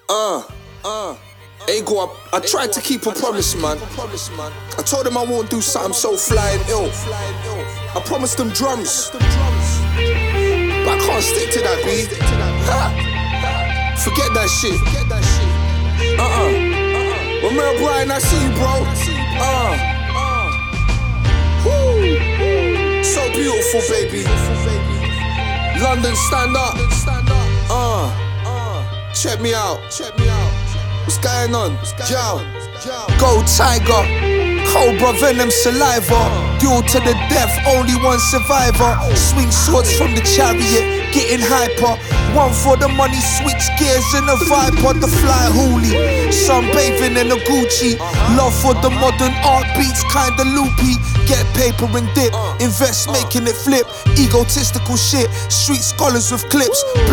Ego, I tried to keep a promise, man. I told them I won't do something so flying ill. I promised them drums, but I can't stick to that, B. Forget that shit. Romero Brian, I see you, bro. Woo. So beautiful, baby. London, stand up. Check me out. What's going on? Yo. Go Tiger. Cobra venom saliva. Duel to the death, only one survivor. Swing swords from the chariot, getting hyper. One for the money, switch gears in a Viper. The fly hoolie, sunbathing in a Gucci. Love for the modern art beats, kinda loopy. Get paper and dip, invest making it flip. Egotistical shit, street scholars with clips.